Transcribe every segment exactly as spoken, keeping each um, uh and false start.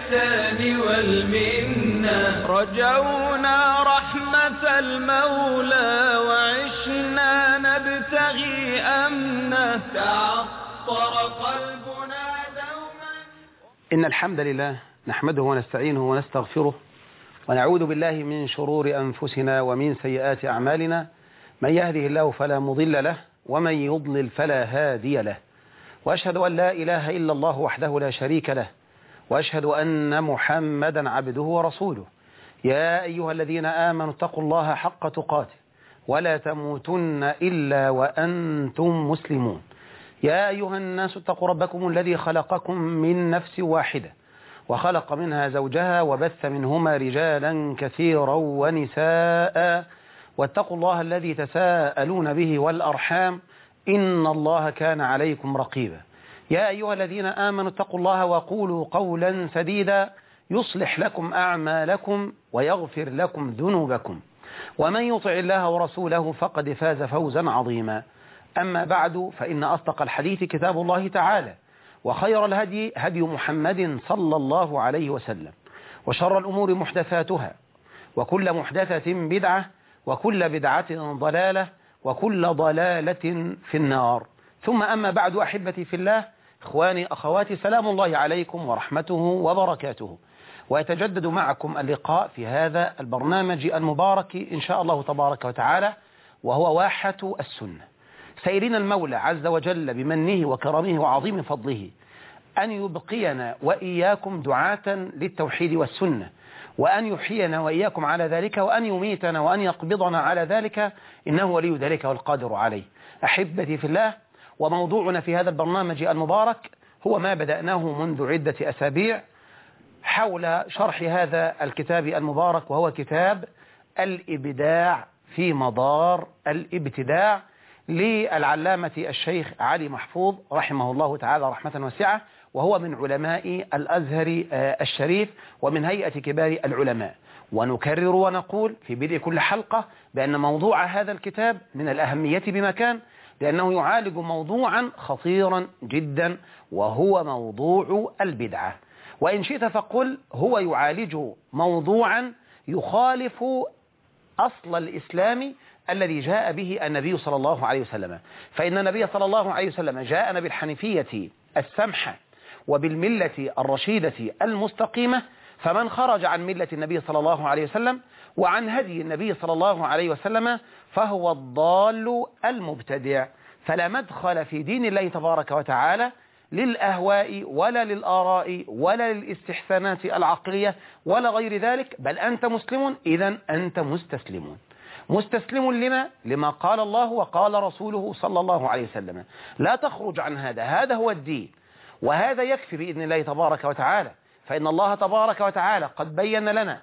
الإحسان والمنة، رجونا رحمة المولى وعشنا نبتغي أمنا، تعطر قلبنا دوما. إن الحمد لله نحمده ونستعينه ونستغفره ونعوذ بالله من شرور أنفسنا ومن سيئات أعمالنا، من يهده الله فلا مضل له ومن يضلل فلا هادي له، وأشهد أن لا إله إلا الله وحده لا شريك له، وأشهد أن محمدا عبده ورسوله. يا أيها الذين آمنوا اتقوا الله حق تقاته ولا تموتن إلا وأنتم مسلمون. يا أيها الناس اتقوا ربكم الذي خلقكم من نفس واحدة وخلق منها زوجها وبث منهما رجالا كثيرا ونساء، واتقوا الله الذي تساءلون به والأرحام إن الله كان عليكم رقيبا. يا أيها الذين آمنوا اتقوا الله وقولوا قولا سديدا يصلح لكم أعمالكم ويغفر لكم ذنوبكم، ومن يطع الله ورسوله فقد فاز فوزا عظيما. أما بعد، فإن أصدق الحديث كتاب الله تعالى، وخير الهدي هدي محمد صلى الله عليه وسلم، وشر الأمور محدثاتها، وكل محدثة بدعة، وكل بدعة ضلالة، وكل ضلالة في النار. ثم أما بعد، أحبتي في الله، إخواني أخواتي، سلام الله عليكم ورحمته وبركاته. ويتجدد معكم اللقاء في هذا البرنامج المبارك إن شاء الله تبارك وتعالى، وهو واحة السنة. سيرين المولى عز وجل بمنه وكرمه وعظيم فضله أن يبقينا وإياكم دعاة للتوحيد والسنة، وأن يحيينا وإياكم على ذلك، وأن يميتنا وأن يقبضنا على ذلك، إنه ولي ذلك والقادر عليه. أحبتي في الله، وموضوعنا في هذا البرنامج المبارك هو ما بدأناه منذ عدة أسابيع حول شرح هذا الكتاب المبارك، وهو كتاب الإبداع في مدار الابتداع للعلامة الشيخ علي محفوظ رحمه الله تعالى رحمة واسعة، وهو من علماء الأزهر الشريف ومن هيئة كبار العلماء. ونكرر ونقول في بدء كل حلقة بأن موضوع هذا الكتاب من الأهمية بمكان، لأنه يعالج موضوعا خطيرا جدا، وهو موضوع البدعة. وإن شئت فقل هو يعالج موضوعا يخالف أصل الإسلام الذي جاء به النبي صلى الله عليه وسلم. فإن النبي صلى الله عليه وسلم جاءنا بالحنيفية السمحة وبالملة الرشيدة المستقيمة، فمن خرج عن ملة النبي صلى الله عليه وسلم وعن هدي النبي صلى الله عليه وسلم فهو الضال المبتدع. فلا مدخل في دين الله تبارك وتعالى للأهواء ولا للآراء ولا للاستحسانات العقلية ولا غير ذلك، بل أنت مسلم، إذن أنت مستسلم. مستسلم لما؟ لما قال الله وقال رسوله صلى الله عليه وسلم. لا تخرج عن هذا، هذا هو الدين، وهذا يكفي بإذن الله تبارك وتعالى. فإن الله تبارك وتعالى قد بين لنا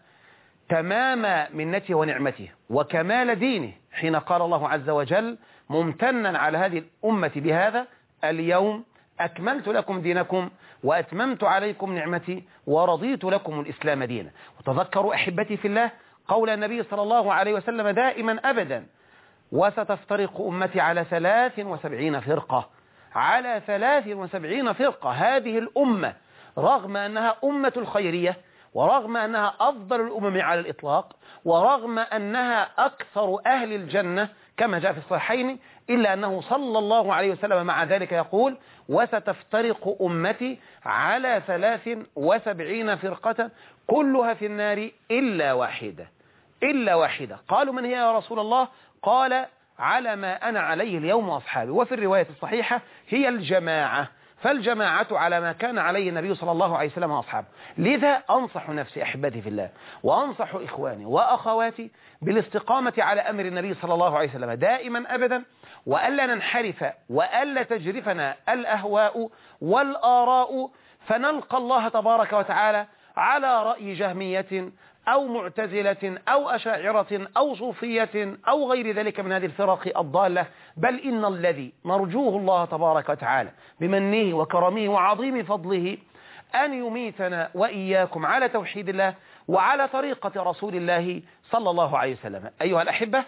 تمام منته ونعمته وكمال دينه حين قال الله عز وجل ممتنا على هذه الأمة بهذا: اليوم أكملت لكم دينكم وأتممت عليكم نعمتي ورضيت لكم الإسلام دينا. وتذكروا أحبتي في الله قول النبي صلى الله عليه وسلم دائما أبدا: وستفترق أمتي على ثلاث وسبعين فرقة. على ثلاث وسبعين فرقة. هذه الأمة رغم أنها أمة الخيرية، ورغم أنها أفضل الأمم على الإطلاق، ورغم أنها أكثر أهل الجنة كما جاء في الصحيحين، إلا أنه صلى الله عليه وسلم مع ذلك يقول: وستفترق أمتي على ثلاث وسبعين فرقة كلها في النار إلا واحدة. إلا واحدة. قالوا: من هي يا رسول الله؟ قال: على ما أنا عليه اليوم وأصحابي. وفي الرواية الصحيحة: هي الجماعة. فالجماعة على ما كان عليه النبي صلى الله عليه وسلم وأصحابه. لذا أنصح نفسي أحبتي في الله، وأنصح إخواني وأخواتي بالاستقامة على أمر النبي صلى الله عليه وسلم دائما أبدا، وألا ننحرف وألا تجرفنا الأهواء والآراء فنلقى الله تبارك وتعالى على رأي جهمية أو معتزلة أو أشاعرة أو صوفية أو غير ذلك من هذه الفرق الضالة. بل إن الذي نرجوه الله تبارك وتعالى بمنه وكرمه وعظيم فضله أن يميتنا وإياكم على توحيد الله وعلى طريقة رسول الله صلى الله عليه وسلم. أيها الأحبة،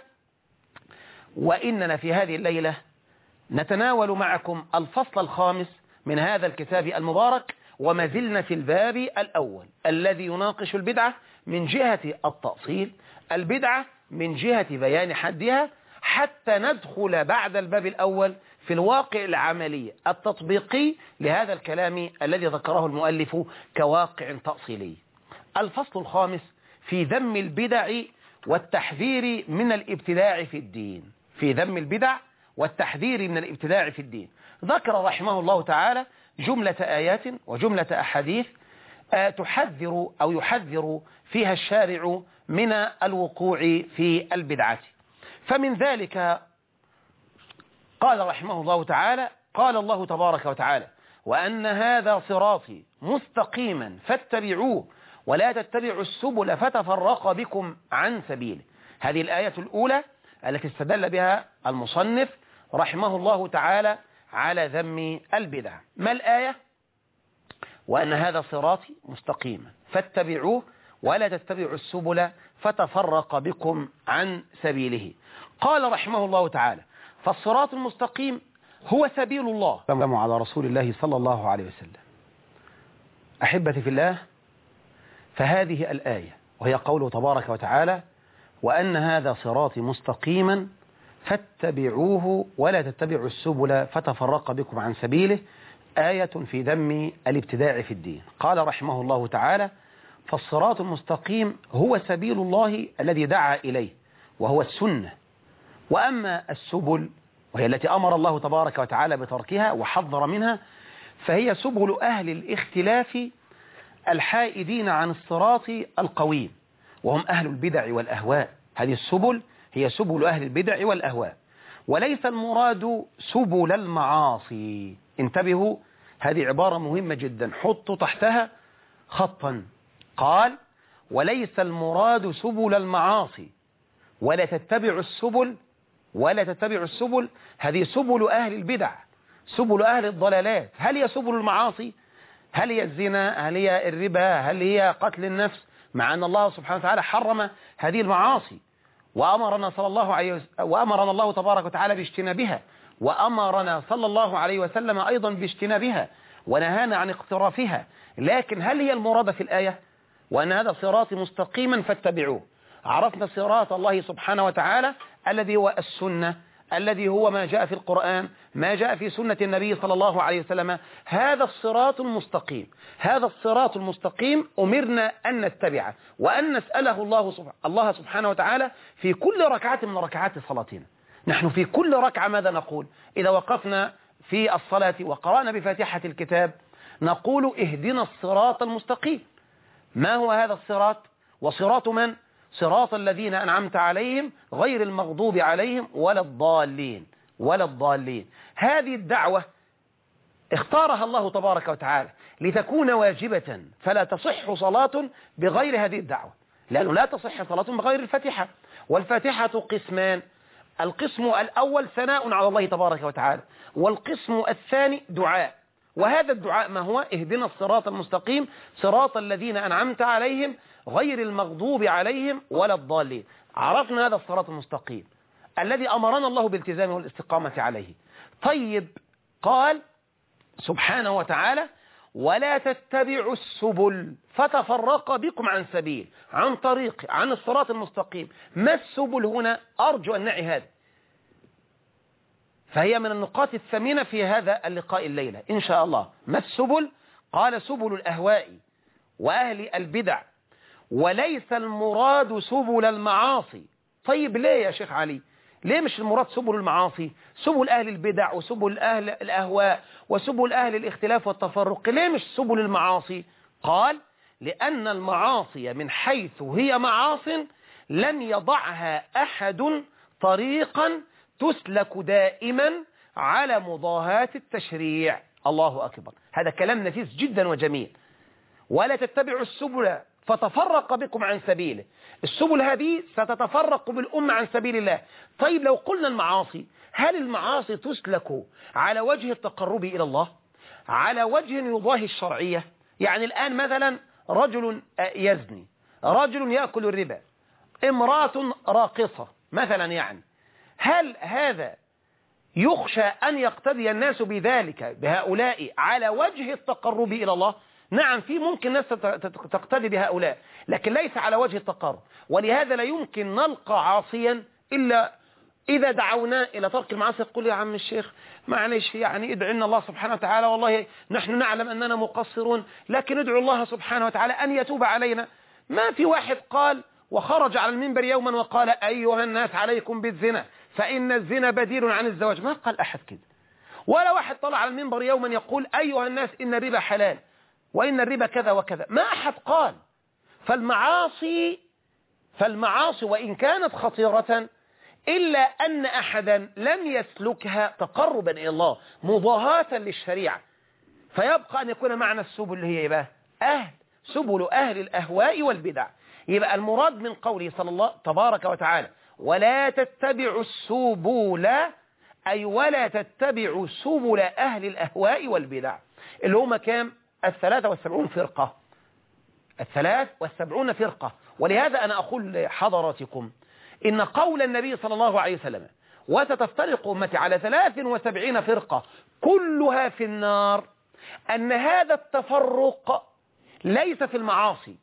وإننا في هذه الليلة نتناول معكم الفصل الخامس من هذا الكتاب المبارك، وما زلنا في الباب الأول الذي يناقش البدعة من جهة التأصيل، البدعة من جهة بيان حدها، حتى ندخل بعد الباب الأول في الواقع العملي التطبيقي لهذا الكلام الذي ذكره المؤلف كواقع تأصيلي. الفصل الخامس في ذم البدع والتحذير من الابتداع في الدين. في ذم البدع والتحذير من الابتداع في الدين ذكر رحمه الله تعالى جملة آيات وجملة أحاديث تحذر أو يحذر فيها الشارع من الوقوع في البدعة. فمن ذلك قال رحمه الله تعالى: قال الله تبارك وتعالى: وأن هذا صراطي مستقيما فاتبعوه ولا تتبعوا السبل فتفرق بكم عن سبيله. هذه الآية الأولى التي استدل بها المصنف رحمه الله تعالى على ذم البدع. ما الآية؟ وأن هذا صراطي مستقيما فاتبعوه ولا تتبعوا السبل فتفرق بكم عن سبيله. قال رحمه الله تعالى: فالصراط المستقيم هو سبيل الله. على رسول الله صلى الله عليه وسلم. أحبتي في الله، فهذه الآية وهي قوله تبارك وتعالى: وأن هذا صراطي مستقيما فاتبعوه ولا تتبعوا السبل فتفرق بكم عن سبيله، آية في ذم الابتداع في الدين. قال رحمه الله تعالى: فالصراط المستقيم هو سبيل الله الذي دعا إليه وهو السنة، وأما السبل وهي التي أمر الله تبارك وتعالى بتركها وحذر منها فهي سبل أهل الاختلاف الحائدين عن الصراط القويم، وهم أهل البدع والأهواء. هذه السبل هي سبل أهل البدع والأهواء، وليس المراد سبل المعاصي. انتبهوا، هذه عبارة مهمة جدا، حطوا تحتها خطا. قال: وليس المراد سبل المعاصي ولا تتبعوا السبل ولا تتبعوا السبل. هذه سبل أهل البدع، سبل أهل الضلالات. هل هي سبل المعاصي؟ هل هي الزنا؟ هل هي الربا؟ هل هي قتل النفس؟ مع أن الله سبحانه وتعالى حرم هذه المعاصي وأمرنا صلى الله عليه وسلم وأمرنا الله تبارك وتعالى باجتنابها، وأمرنا صلى الله عليه وسلم أيضا باجتنابها ونهانا عن اقترافها. لكن هل هي المراد في الآية؟ وأن هذا صراطي مستقيما فاتبعوه. عرفنا صراط الله سبحانه وتعالى الذي هو السنة، الذي هو ما جاء في القرآن، ما جاء في سنة النبي صلى الله عليه وسلم. هذا الصراط المستقيم، هذا الصراط المستقيم أمرنا أن نتبعه وأن نسأله الله سبحانه, الله سبحانه وتعالى في كل ركعة من ركعات صلاتنا. نحن في كل ركعة ماذا نقول؟ إذا وقفنا في الصلاة وقرأنا بفاتحة الكتاب نقول: اهدنا الصراط المستقيم. ما هو هذا الصراط؟ وصراط من؟ صراط الذين أنعمت عليهم غير المغضوب عليهم ولا الضالين ولا الضالين. هذه الدعوة اختارها الله تبارك وتعالى لتكون واجبة، فلا تصح صلاة بغير هذه الدعوة، لأنه لا تصح صلاة بغير الفاتحة. والفاتحة قسمان: القسم الأول ثناء على الله تبارك وتعالى، والقسم الثاني دعاء. وهذا الدعاء ما هو؟ اهدنا الصراط المستقيم صراط الذين أنعمت عليهم غير المغضوب عليهم ولا الضالين. عرفنا هذا الصراط المستقيم الذي أمرنا الله بالالتزام والاستقامة عليه. طيب، قال سبحانه وتعالى: ولا تتبعوا السبل فتفرق بكم عن سبيل، عن طريق، عن الصراط المستقيم. ما السبل هنا؟ أرجو أن نعي هذا، فهي من النقاط الثمينة في هذا اللقاء الليلة إن شاء الله. ما السبل؟ قال: سبل الأهواء وأهل البدع، وليس المراد سبل المعاصي. طيب ليه يا شيخ علي؟ ليه مش المراد سبل المعاصي؟ سبل أهل البدع وسبل أهل الأهواء وسبل أهل الاختلاف والتفرق، ليه مش سبل المعاصي؟ قال: لأن المعاصي من حيث هي معاص لن يضعها أحد طريقا تسلك دائما على مضاهاة التشريع. الله أكبر، هذا كلام نفيس جدا وجميل. ولا تتبعوا السبل فتفرق بكم عن سبيله. السبل هذه ستتفرق بالأمة عن سبيل الله. طيب لو قلنا المعاصي، هل المعاصي تسلك على وجه التقرب إلى الله، على وجه يضاهي الشرعية؟ يعني الآن مثلا رجل يزني، رجل يأكل الربا، امرأة راقصة مثلا، يعني هل هذا يخشى أن يقتدي الناس بذلك بهؤلاء على وجه التقرب إلى الله. نعم في ممكن ناس تقتدي بهؤلاء لكن ليس على وجه التقرب، ولهذا لا يمكن نلقى عاصيا إلا إذا دعونا إلى ترك المعاصي يقول يا عم الشيخ معلش يعني ادعي لنا الله سبحانه وتعالى، والله نحن نعلم أننا مقصرون لكن ادعو الله سبحانه وتعالى أن يتوب علينا. ما في واحد قال وخرج على المنبر يوما وقال أيها الناس عليكم بالزنا فإن الزنا بديل عن الزواج، ما قال أحد كده. ولا واحد طلع على المنبر يوما يقول أيها الناس إن الربا حلال وإن الربا كذا وكذا، ما أحد قال. فالمعاصي فالمعاصي وإن كانت خطيرة إلا أن أحدا لم يسلكها تقربا إلى الله مضاهاة للشريعة، فيبقى أن يكون معنى السبل اللي هي يبقى أهل سبل أهل الأهواء والبدع. يبقى المراد من قوله صلى الله تبارك وتعالى ولا تتبعوا السبل، أي ولا تتبعوا سبل أهل الأهواء والبدع اللي هم كام؟ الثلاثة والسبعون فرقة الثلاث والسبعون فرقة. ولهذا أنا أقول لحضراتكم إن قول النبي صلى الله عليه وسلم وستفترق أمتي على ثلاث وسبعين فرقة كلها في النار، أن هذا التفرق ليس في المعاصي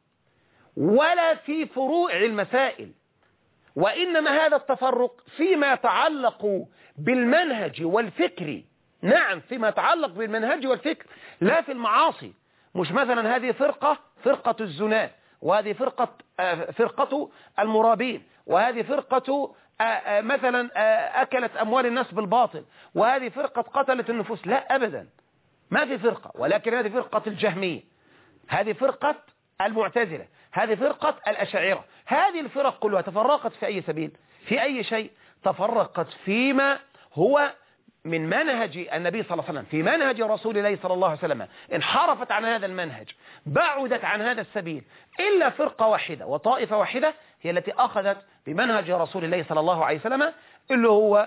ولا في فروع المسائل، وإنما هذا التفرق فيما يتعلق بالمنهج والفكر. نعم فيما يتعلق بالمنهج والفكر لا في المعاصي. مش مثلا هذه فرقة فرقة الزنا، وهذه فرقة فرقة المرابين، وهذه فرقة مثلا أكلت أموال الناس بالباطل، وهذه فرقة قتلت النفوس. لا أبدا، ما في فرقة، ولكن هذه فرقة الجهمية، هذه فرقة المعتزلة، هذه فرقة الأشاعرة. هذه الفرق كلها تفرقت في أي سبيل؟ في أي شيء؟ تفرقت فيما هو من منهج النبي صلى الله عليه وسلم، في منهج رسول الله صلى الله عليه وسلم، انحرفت عن هذا المنهج، بعدت عن هذا السبيل. إلا فرقة واحدة وطائفة واحدة هي التي أخذت بمنهج رسول الله صلى الله عليه وسلم اللي هو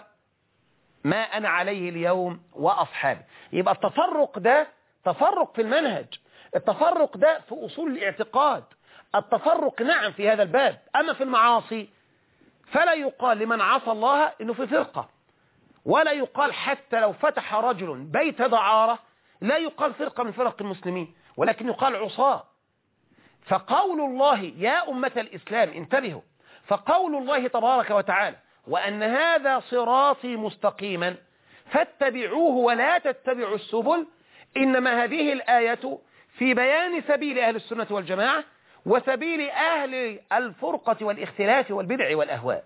ما أنا عليه اليوم وأصحابي. يبقى التفرق ده تفرق في المنهج، التفرق ده في أصول الاعتقاد، التفرق نعم في هذا الباب. أما في المعاصي فلا يقال لمن عصى الله إنه في فرقة، ولا يقال حتى لو فتح رجل بيت دعارة لا يقال فرقة من فرق المسلمين، ولكن يقال عصاة. فقول الله يا أمة الإسلام انتبهوا، فقول الله تبارك وتعالى وأن هذا صراطي مستقيما فاتبعوه ولا تتبعوا السبل، إنما هذه الآية في بيان سبيل أهل السنة والجماعة وسبيل أهل الفرقة والاختلاف والبدع والأهواء.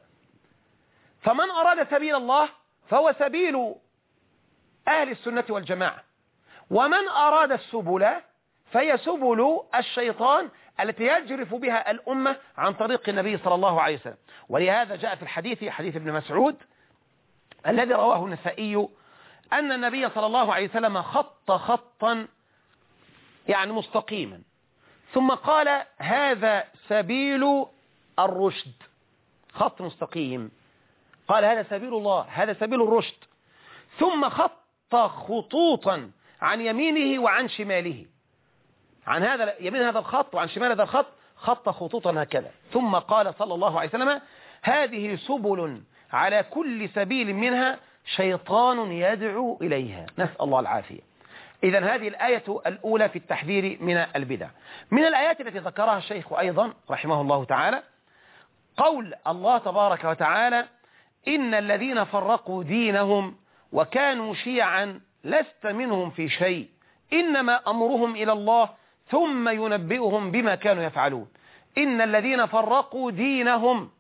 فمن أراد سبيل الله فهو سبيل أهل السنة والجماعة، ومن أراد السبل فهي سبل الشيطان التي يجرف بها الأمة عن طريق النبي صلى الله عليه وسلم. ولهذا جاء في الحديث حديث ابن مسعود الذي رواه النسائي أن النبي صلى الله عليه وسلم خط خطا يعني مستقيما ثم قال هذا سبيل الرشد، خط مستقيم، قال هذا سبيل الله، هذا سبيل الرشد، ثم خط خطوطا عن يمينه وعن شماله، عن هذا يمين هذا الخط وعن شمال هذا الخط خط خطوطا هكذا، ثم قال صلى الله عليه وسلم هذه سبل على كل سبيل منها شيطان يدعو إليها، نسأل الله العافية. إذن هذه الآية الأولى في التحذير من البدع. من الآيات التي ذكرها الشيخ أيضا رحمه الله تعالى قول الله تبارك وتعالى إن الذين فرقوا دينهم وكانوا شيعا لست منهم في شيء إنما أمرهم إلى الله ثم ينبئهم بما كانوا يفعلون. إن الذين فرقوا دينهم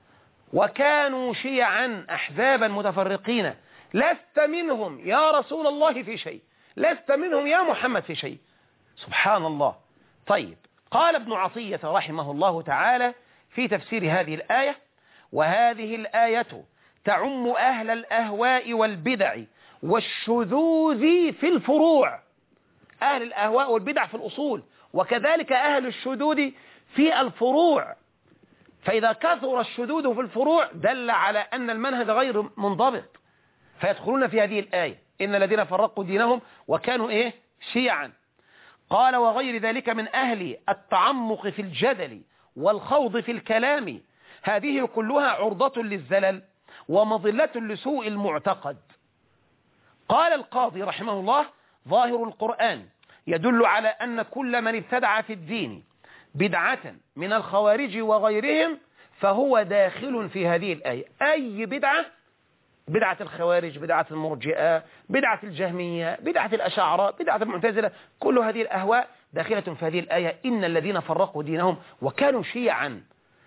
وكانوا شيعا أحزابا متفرقين لست منهم يا رسول الله في شيء، لست منهم يا محمد في شيء. سبحان الله. طيب قال ابن عطية رحمه الله تعالى في تفسير هذه الآية وهذه الآية تعم أهل الأهواء والبدع والشذوذ في الفروع، أهل الأهواء والبدع في الأصول وكذلك أهل الشذوذ في الفروع. فإذا كثر الشذوذ في الفروع دل على أن المنهج غير منضبط فيدخلون في هذه الآية إن الذين فرقوا دينهم وكانوا إيه شيعا. قال وغير ذلك من أهل التعمق في الجدل والخوض في الكلام، هذه كلها عرضة للزلل ومضلة لسوء المعتقد. قال القاضي رحمه الله: ظاهر القرآن يدل على أن كل من ابتدع في الدين بدعة من الخوارج وغيرهم فهو داخل في هذه الآية. أي بدعة، بدعة الخوارج، بدعة المرجئة، بدعة الجهمية، بدعة الأشاعرة، بدعة المعتزلة، كل هذه الأهواء داخلة في هذه الآية. إن الذين فرقوا دينهم وكانوا شيعا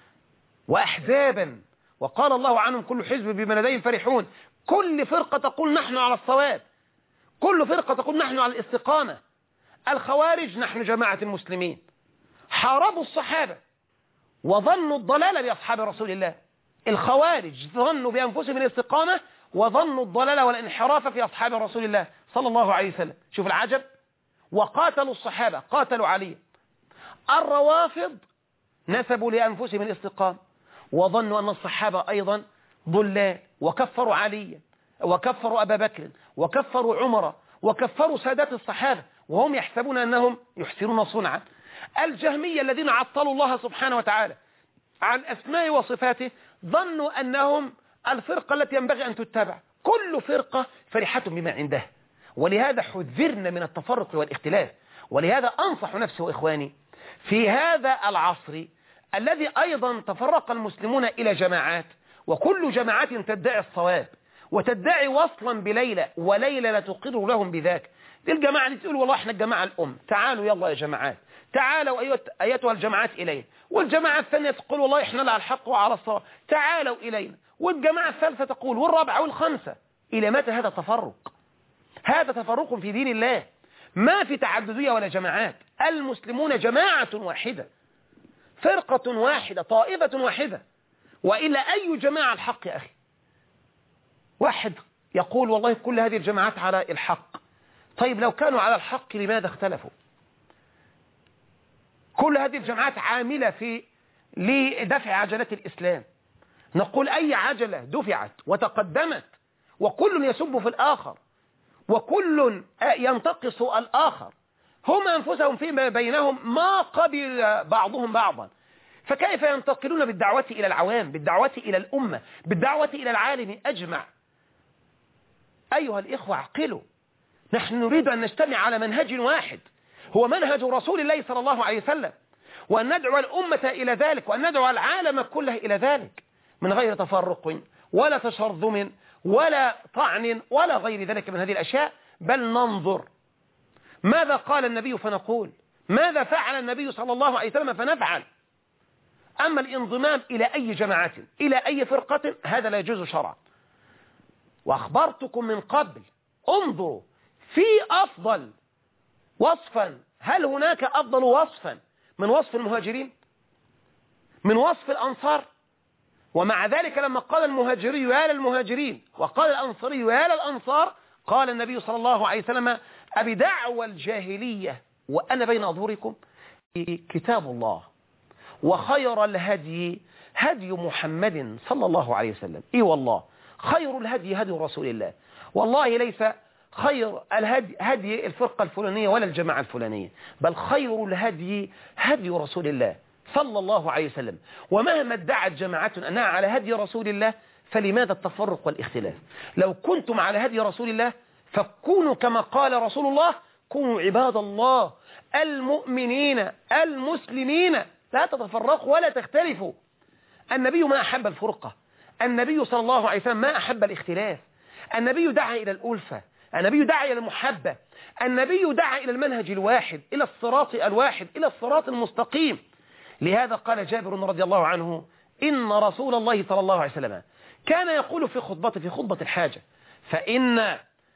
وأحزابا وقال الله عنهم كل حزب بما لديهم فرحون. كل فرقة تقول نحن على الصواب، كل فرقة تقول نحن على الاستقامة. الخوارج: نحن جماعة المسلمين، حاربوا الصحابة وظنوا الضلال بأصحاب رسول الله. الخوارج ظنوا بأنفسهم الاستقامة وظنوا الضلال والانحراف في أصحاب رسول الله صلى الله عليه وسلم. شوف العجب، وقاتلوا الصحابة، قاتلوا علي. الروافض نسبوا لأنفسهم الاستقامة وظنوا أن الصحابة أيضا ضلال، وكفروا عليا وكفروا أبا بكر وكفروا عمر وكفروا سادات الصحابة وهم يحسبون أنهم يحسنون صنعا. الجهمية الذين عطلوا الله سبحانه وتعالى عن أسماء وصفاته ظنوا أنهم الفرقة التي ينبغي أن تتبع. كل فرقة فرحة بما عندها، ولهذا حذرنا من التفرق والاختلاف. ولهذا أنصح نفسي وإخواني في هذا العصر الذي أيضا تفرق المسلمون إلى جماعات، وكل جماعات تدعي الصواب وتدعي وصلا بليلة، وليلة لا تقر لهم بذاك. دي الجماعة اللي تقول والله احنا الجماعة الأم، تعالوا يلا يا جماعات، تعالوا أيتها الجماعات إليه. والجماعة الثانية تقول والله احنا على الحق وعلى الصواب، تعالوا إلينا. والجماعة الثالثة تقول، والرابعة والخامسة. إلى متى هذا التفرق؟ هذا تفرق في دين الله، ما في تعددية ولا جماعات. المسلمون جماعة واحدة، فرقة واحدة، طائفة واحدة. وإلا أي جماعة الحق يا أخي؟ واحد يقول والله كل هذه الجماعات على الحق. طيب لو كانوا على الحق لماذا اختلفوا؟ كل هذه الجماعات عاملة في لدفع عجلات الإسلام. نقول أي عجلة دفعت وتقدمت وكل يسب في الآخر وكل ينتقص الآخر، هم أنفسهم فيما بينهم ما قبل بعضهم بعضا، فكيف ينتقلون بالدعوة إلى العوام، بالدعوة إلى الأمة، بالدعوة إلى العالم أجمع؟ أيها الإخوة عقلوا، نحن نريد أن نجتمع على منهج واحد هو منهج رسول الله صلى الله عليه وسلم، وأن ندعو الأمة إلى ذلك، وأن ندعو العالم كله إلى ذلك، من غير تفرق ولا تشرذم ولا طعن ولا غير ذلك من هذه الأشياء. بل ننظر ماذا قال النبي فنقول، ماذا فعل النبي صلى الله عليه وسلم فنفعل. أما الانضمام إلى أي جماعة إلى أي فرقة هذا لا يجوز شرعا. وأخبرتكم من قبل، انظروا في أفضل وصفا، هل هناك أفضل وصفا من وصف المهاجرين، من وصف الأنصار؟ ومع ذلك لما قال المهاجري يا للمهاجرين وقال الأنصاري يا للأنصار، قال النبي صلى الله عليه وسلم أبدعوى الجاهلية وأنا بين أظهركم. كتاب الله وخير الهدي هدي محمد صلى الله عليه وسلم. إي والله خير الهدي هدي رسول الله، والله ليس خير الهدي هدي الفرقة الفلانية ولا الجماعة الفلانية، بل خير الهدي هدي رسول الله صلى الله عليه وسلم. ومهما ادعت جماعة أنها على هدي رسول الله فلماذا التفرق والاختلاف؟ لو كنتم على هدي رسول الله فكونوا كما قال رسول الله، كونوا عباد الله المؤمنين المسلمين، لا تتفرقوا ولا تختلفوا. النبي ما أحب الفرقة، النبي صلى الله عليه وسلم ما أحب الاختلاف، النبي دعا إلى الألفة، النبي دعا إلى المحبة، النبي دعا إلى المنهج الواحد، إلى الصراط الواحد، إلى الصراط المستقيم. لهذا قال جابر رضي الله عنه إن رسول الله صلى الله عليه وسلم كان يقول في خطبته في خطبة الحاجة فإن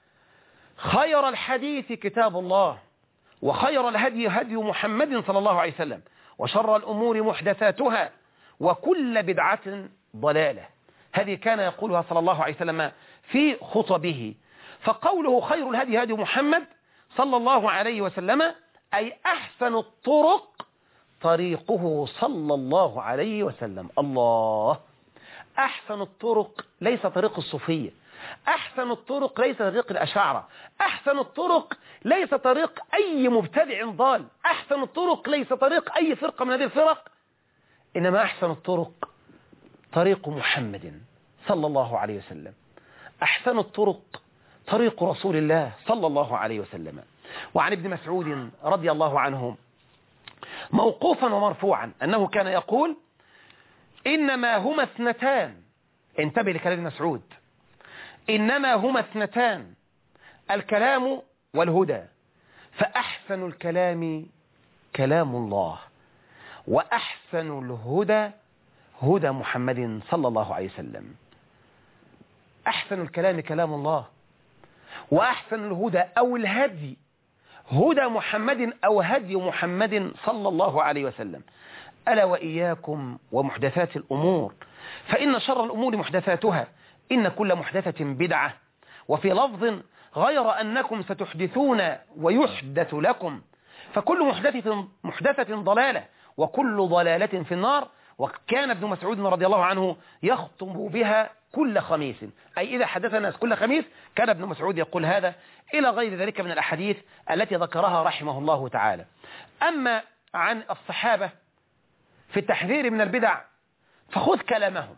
خير الحديث كتاب الله وخير الهدي هدي محمد صلى الله عليه وسلم وشر الأمور محدثاتها وكل بدعة ضلالة. هذه كان يقولها صلى الله عليه وسلم في خطبه. فقوله خير الهدي هدي محمد صلى الله عليه وسلم أي أحسن الطرق طريقه صلى الله عليه وسلم. الله، أحسن الطرق ليس طريق الصوفية، أحسن الطرق ليس طريق الأشاعرة، أحسن الطرق ليس طريق أي مبتدع ضال، أحسن الطرق ليس طريق أي فرقة من هذه الفرق، إنما أحسن الطرق طريق محمد صلى الله عليه وسلم. أحسن الطرق طريق رسول الله صلى الله عليه وسلم. وعن ابن مسعود رضي الله عنه موقوفا ومرفوعا أنه كان يقول إنما هما اثنتان، انتبه لكلام ابن مسعود، إنما هما اثنتان الكلام والهدى، فأحسن الكلام كلام الله، وأحسن الهدى هدى محمد صلى الله عليه وسلم. أحسن الكلام كلام الله، وأحسن الهدى أو الهدي هدى محمد أو هدي محمد صلى الله عليه وسلم. ألا وإياكم ومحدثات الأمور، فإن شر الأمور محدثاتها، إن كل محدثة بدعة، وفي لفظ غير أنكم ستحدثون ويحدث لكم، فكل محدثة, محدثة ضلالة، وكل ضلالة في النار. وكان ابن مسعود رضي الله عنه يخطب بها كل خميس، أي إذا حدث الناس كل خميس كان ابن مسعود يقول هذا، إلى غير ذلك من الأحاديث التي ذكرها رحمه الله تعالى. أما عن الصحابة في التحذير من البدع فخذ كلامهم.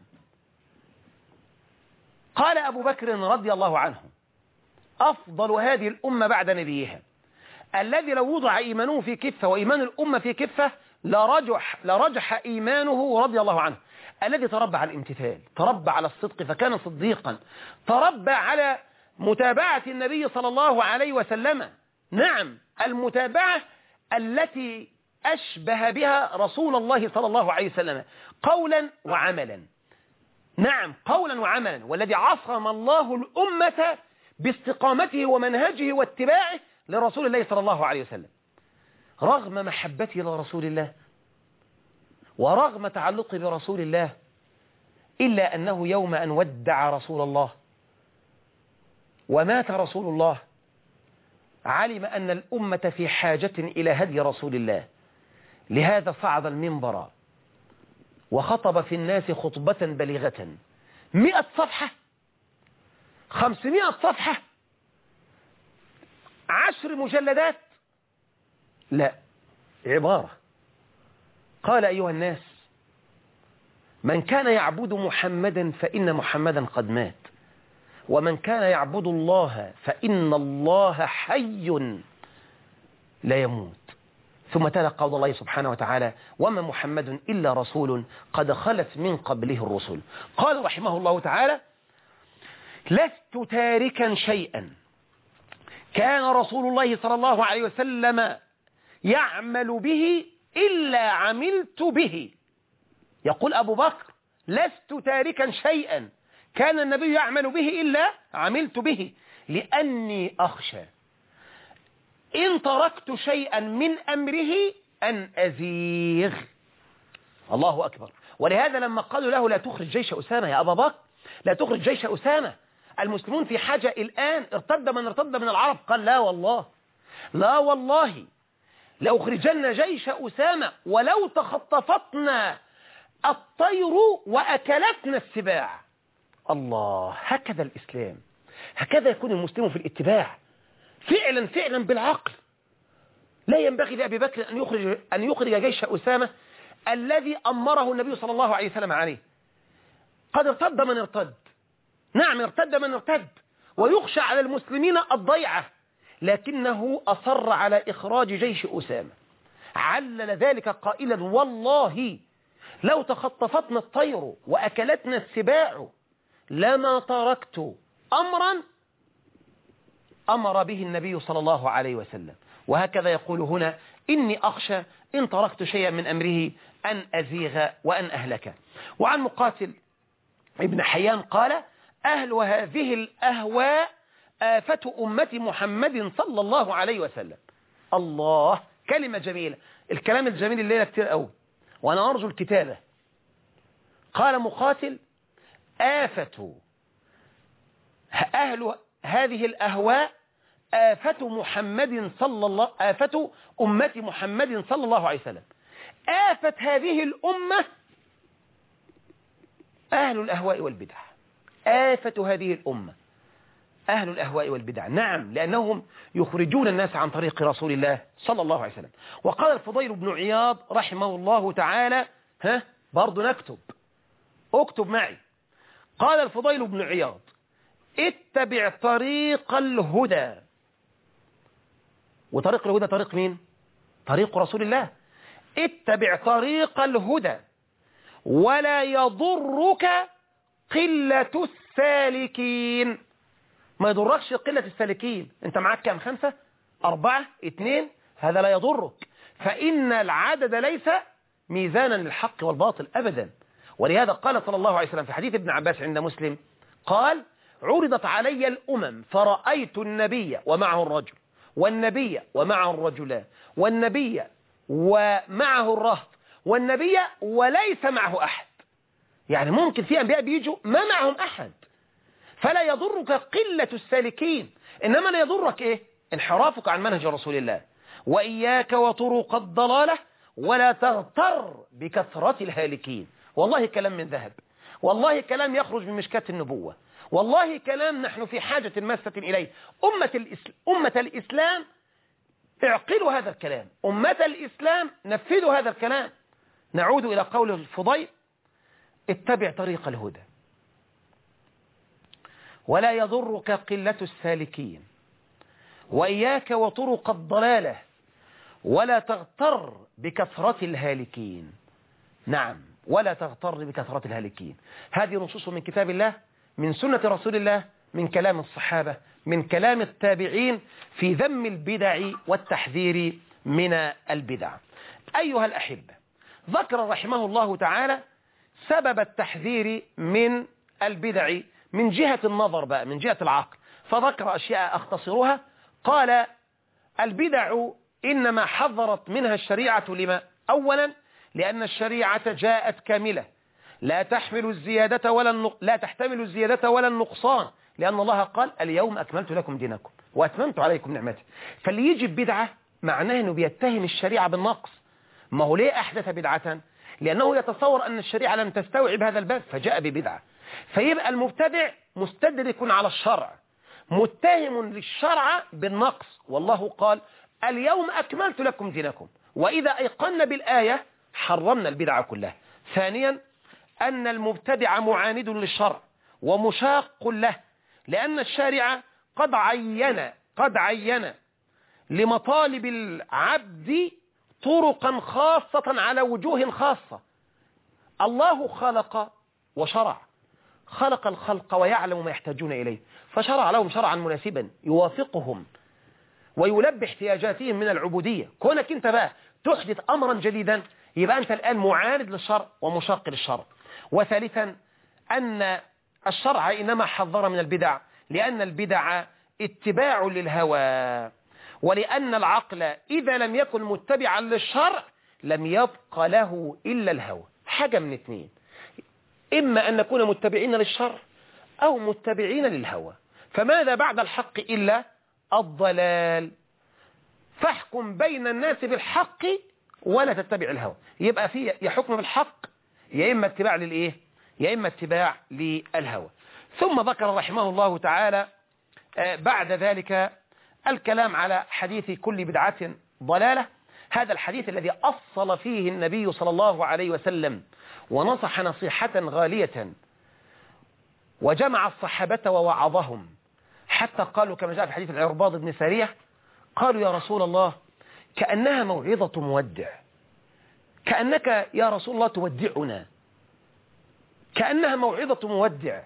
قال أبو بكر رضي الله عنه أفضل هذه الأمة بعد نبيها الذي لو وضع إيمانه في كفة وإيمان الأمة في كفة لرجح, لرجح إيمانه رضي الله عنه، الذي تربى على الامتثال، تربى على الصدق فكان صديقا، تربى على متابعة النبي صلى الله عليه وسلم. نعم، المتابعة التي أشبه بها رسول الله صلى الله عليه وسلم قولا وعملا. نعم، قولا وعملا، والذي عصم الله الأمة باستقامته ومنهجه واتباعه لرسول الله صلى الله عليه وسلم، رغم محبته لرسول الله ورغم تعلقه برسول الله، إلا أنه يوم أن ودع رسول الله ومات رسول الله علم أن الأمة في حاجة إلى هدي رسول الله، لهذا صعد المنبر وخطب في الناس خطبة بليغة، مئة صفحة، خمسمائة صفحة، عشر مجلدات، لا، عبارة. قال أيها الناس، من كان يعبد محمدا فإن محمدا قد مات، ومن كان يعبد الله فإن الله حي لا يموت. ثم تلا قول الله سبحانه وتعالى وما محمد إلا رسول قد خلت من قبله الرسل. قال رحمه الله تعالى لست تاركا شيئا كان رسول الله صلى الله عليه وسلم يعمل به إلا عملت به. يقول أبو بكر لست تاركا شيئا كان النبي يعمل به إلا عملت به، لأني أخشى إن تركت شيئا من أمره أن أزيغ. الله أكبر. ولهذا لما قالوا له لا تخرج جيش أسامة يا أبا بكر، لا تخرج جيش أسامة، المسلمون في حاجة الآن، ارتد من ارتد من العرب، قال لا والله، لا والله لأخرجن جيش أسامة ولو تخطفتنا الطير وأكلتنا السباع. الله، هكذا الإسلام، هكذا يكون المسلم في الاتباع، فعلا فعلا بالعقل. لا ينبغي لأبي بكر أن يخرج, أن يخرج جيش أسامة الذي أمره النبي صلى الله عليه وسلم عليه. قد ارتد من ارتد، نعم ارتد من ارتد، ويخشى على المسلمين الضيعة، لكنه أصر على إخراج جيش أسامة، علل ذلك قائلا والله لو تخطفتنا الطير وأكلتنا السباع لما تركت أمرا أمر به النبي صلى الله عليه وسلم. وهكذا يقول هنا إني أخشى إن تركت شيئا من أمره أن أزيغ وأن أهلك. وعن مقاتل ابن حيان قال أهل هذه الأهواء آفة أمة محمد صلى الله عليه وسلم. الله، كلمة جميلة، الكلام الجميل الليلة كتير قوي، وأنا أرجو الكتابة. قال مقاتل آفة أهل هذه الأهواء آفة محمد صلى الله آفة أمة محمد صلى الله عليه وسلم. آفة هذه الأمة أهل الأهواء والبدع، آفة هذه الأمة أهل الأهواء والبدع. نعم، لأنهم يخرجون الناس عن طريق رسول الله صلى الله عليه وسلم. وقال الفضيل بن عياض رحمه الله تعالى، ها برضو نكتب، اكتب معي. قال الفضيل بن عياض اتبع طريق الهدى. وطريق الهدى طريق مين؟ طريق رسول الله. اتبع طريق الهدى ولا يضرك قلة السالكين. ما يضركش قلة السالكين. انت معاك كام؟ خمسة، أربعة، اتنين، هذا لا يضرك، فإن العدد ليس ميزانا للحق والباطل أبدا. ولهذا قال صلى الله عليه وسلم في حديث ابن عباس عند مسلم، قال: عرضت علي الأمم فرأيت النبي ومعه الرجل، والنبي ومعه الرجلان، والنبي ومعه الرهط، والنبي وليس معه أحد. يعني ممكن في أنبياء بيجوا ما معهم أحد. فلا يضرك قلة السالكين، إنما لا يضرك إيه؟ انحرافك عن منهج رسول الله. وإياك وطرق الضلالة ولا تغتر بكثرة الهالكين. والله كلام من ذهب، والله كلام يخرج من مشكاة النبوة، والله كلام نحن في حاجة ماسة إليه. أمة الإسلام, أمة الإسلام اعقلوا هذا الكلام، أمة الإسلام نفذوا هذا الكلام. نعود إلى قول الفضيل: اتبع طريق الهدى ولا يضرك قلة السالكين، وإياك وطرق الضلالة ولا تغتر بكثرة الهالكين. نعم، ولا تغتر بكثرة الهالكين. هذه نصوص من كتاب الله، من سنة رسول الله، من كلام الصحابة، من كلام التابعين في ذم البدع والتحذير من البدع. أيها الأحبة، ذكر رحمه الله تعالى سبب التحذير من البدع من جهة النظر بقى، من جهة العقل، فذكر أشياء أختصرها. قال: البدع إنما حذرت منها الشريعة لما؟ أولا، لأن الشريعة جاءت كاملة لا تحمل الزيادة ولا النق... لا تحتمل الزيادة ولا النقصان، لأن الله قال: اليوم أكملت لكم دينكم وأتممت عليكم نعمتي. فاللي يجي بدعة معناه أنه بيتهم الشريعة بالنقص. ما هو ليه أحدث بدعة؟ لأنه يتصور أن الشريعة لم تستوعب هذا الباب فجاء ببدعة. فيبقى المبتدع مستدرك على الشرع، متهم للشرع بالنقص، والله قال: اليوم أكملت لكم دينكم. وإذا أيقنا بالآية حرمنا البدعة كلها. ثانيا، أن المبتدع معاند للشرع ومشاق له، لأن الشارع قد عين قد عين لمطالب العبد طرقا خاصة على وجوه خاصة. الله خلق وشرع، خلق الخلق ويعلم ما يحتاجون إليه، فشرع لهم شرعا مناسبا يوافقهم ويلبي احتياجاتهم من العبودية. كونك انت بقى تحدث أمرا جديدا يبقى أنت الآن معاند للشرع ومشاق للشرع. وثالثا، أن الشرع إنما حذر من البدع لأن البدع اتباع للهوى، ولأن العقل إذا لم يكن متبعا للشرع لم يبق له إلا الهوى. حاجة من اثنين: إما أن نكون متبعين للشرع أو متبعين للهوى. فماذا بعد الحق إلا الضلال؟ فاحكم بين الناس بالحق ولا تتبع الهوى. يبقى في يا حكم بالحق يا إما اتباع للإيه؟ يا إما اتباع للهوى. ثم ذكر رحمه الله تعالى بعد ذلك الكلام على حديث كل بدعة ضلالة. هذا الحديث الذي أصل فيه النبي صلى الله عليه وسلم ونصح نصيحة غالية وجمع الصحابة ووعظهم، حتى قالوا كما جاء في حديث العرباض بن سارية، قالوا: يا رسول الله كأنها موعظة مودع، كأنك يا رسول الله تودعنا، كأنها موعظة مودع،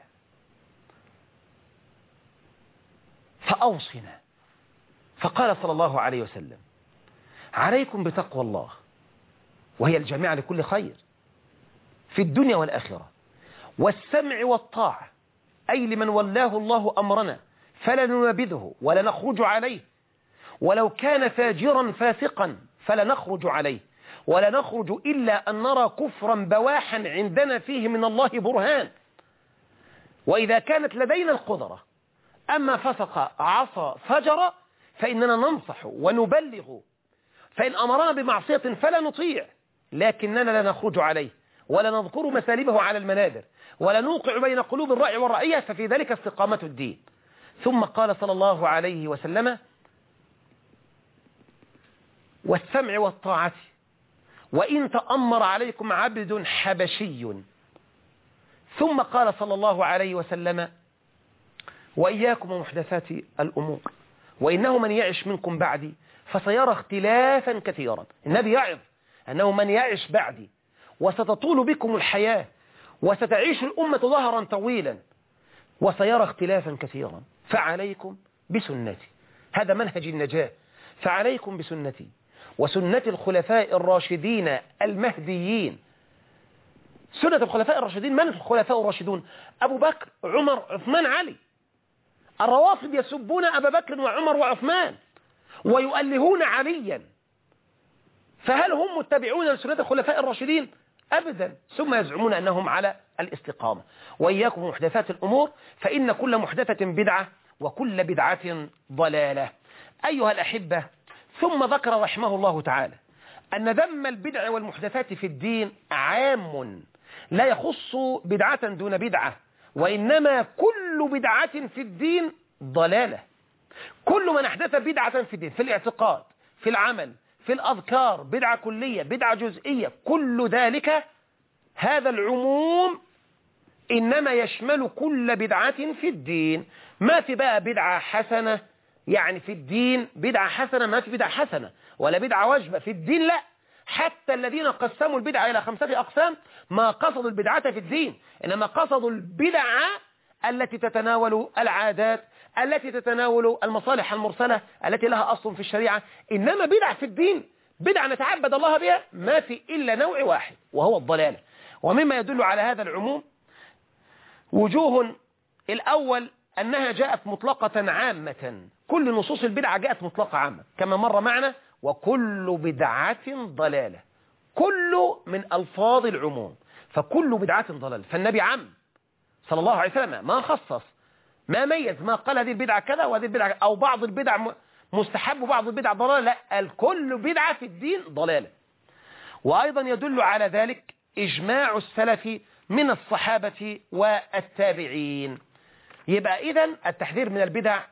فأوصنا. فقال صلى الله عليه وسلم: عليكم بتقوى الله، وهي الجامعة لكل خير في الدنيا والآخرة، والسمع والطاعة، أي لمن ولاه الله أمرنا فلا ننابذه ولا نخرج عليه، ولو كان فاجرا فاسقا فلا نخرج عليه، ولا نخرج إلا أن نرى كفرا بواحا عندنا فيه من الله برهان. وإذا كانت لدينا القدرة أما فسق عصى فجر فإننا ننصح ونبلغ، فإن أمرنا بمعصية فلا نطيع، لكننا لا نخرج عليه ولا نذكر مسالبه على المنابر ولا نوقع بين قلوب الرأي والرعية، ففي ذلك استقامة الدين. ثم قال صلى الله عليه وسلم: والسمع والطاعة، وإن تأمر عليكم عبد حبشي. ثم قال صلى الله عليه وسلم: وإياكم ومحدثات الأمور، وإنه من يعش منكم بعدي فسيرى اختلافا كثيرا. النبي يعظ أنه من يعش بعدي وستطول بكم الحياة وستعيش الأمة ظهرا طويلا وسيرى اختلافا كثيرا، فعليكم بسنتي، هذا منهج النجاة، فعليكم بسنتي وسنة الخلفاء الراشدين المهديين. سنة الخلفاء الراشدين، من الخلفاء الراشدون؟ أبو بكر، عمر، عثمان، علي. الروافض يسبون أبا بكر وعمر وعثمان ويؤلهون عليا، فهل هم متبعون لسنة الخلفاء الراشدين؟ أبدا، ثم يزعمون أنهم على الاستقامة. وإياكم محدثات الأمور فإن كل محدثة بدعة وكل بدعة ضلالة. أيها الأحبة، ثم ذكر رحمه الله تعالى أن ذم البدع والمحدثات في الدين عام لا يخص بدعة دون بدعة، وإنما كل بدعة في الدين ضلالة. كل من أحدث بدعة في الدين، في الاعتقاد، في العمل، في الأذكار، بدعة كلية، بدعة جزئية، كل ذلك هذا العموم إنما يشمل كل بدعة في الدين. ما في بقى بدعة حسنة يعني في الدين بدعة حسنة، ما في بدعة حسنة ولا بدعة واجبة في الدين، لا. حتى الذين قسموا البدعة إلى خمسة أقسام ما قصدوا البدعة في الدين، إنما قصدوا البدعة التي تتناول العادات، التي تتناول المصالح المرسلة التي لها أصل في الشريعة. إنما بدعة في الدين، بدعة نتعبد الله بها، ما في إلا نوع واحد وهو الضلالة. ومما يدل على هذا العموم وجوه: الأول أنها جاءت مطلقة عامة، كل نصوص البدعة جاءت مطلقة عامة كما مر معنا، وكل بدعة ضلالة، كل من ألفاظ العموم، فكل بدعة ضلالة. فالنبي عم صلى الله عليه وسلم ما خصص، ما ميز، ما قال هذه البدعة كذا وهذه البدعة أو بعض البدع مستحب وبعض البدع ضلالة، لا، الكل بدعة في الدين ضلالة. وأيضا يدل على ذلك إجماع السلف من الصحابة والتابعين. يبقى إذن التحذير من البدع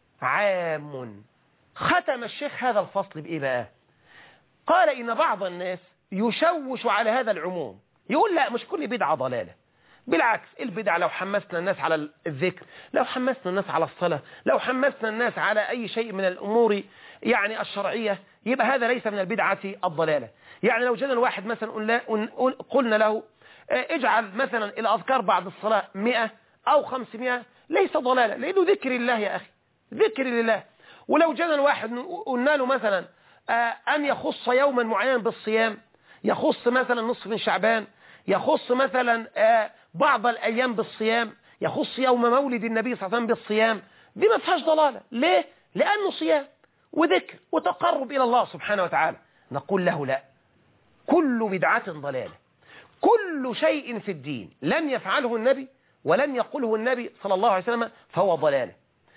عام. ختم الشيخ هذا الفصل بإيه بقى؟ قال إن بعض الناس يشوش على هذا العموم، يقول لا، مش كل بدعة ضلالة، بالعكس، البدع لو حمسنا الناس على الذكر، لو حمسنا الناس على الصلاة، لو حمسنا الناس على أي شيء من الأمور يعني الشرعية، يبقى هذا ليس من البدعة الضلالة. يعني لو جانا الواحد مثلا قلنا له اجعل مثلا الأذكار بعد الصلاة مئة أو خمسمائة، ليس ضلالة، لأنه ذكر الله يا أخي، ذكر لله. ولو جانا الواحد قلنا له مثلا أن يخص يوما معين بالصيام، يخص مثلا نصف من شعبان، يخص مثلا بعض الأيام بالصيام، يخص يوم مولد النبي صلى الله عليه وسلم بالصيام، دي ما فيهاش ضلالة. ليه؟ لأنه صيام وذكر وتقرب إلى الله سبحانه وتعالى. نقول له لا، كل بدعة ضلالة، كل شيء في الدين لم يفعله النبي ولم يقوله النبي صلى الله عليه وسلم فهو ضلالة.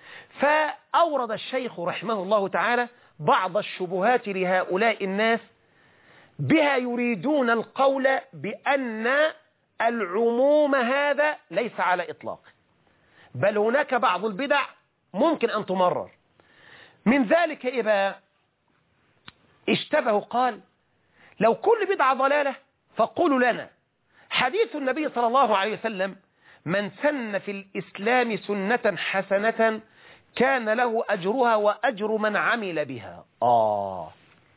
فأورد الشيخ رحمه الله تعالى بعض الشبهات لهؤلاء الناس، بها يريدون القول بأن العموم هذا ليس على إطلاق، بل هناك بعض البدع ممكن أن تمرر. من ذلك إيه بقى؟ اشتبه، قال لو كل بدعة ضلالة فقولوا لنا حديث النبي صلى الله عليه وسلم: من سن في الإسلام سنة حسنة كان له أجرها وأجر من عمل بها. آه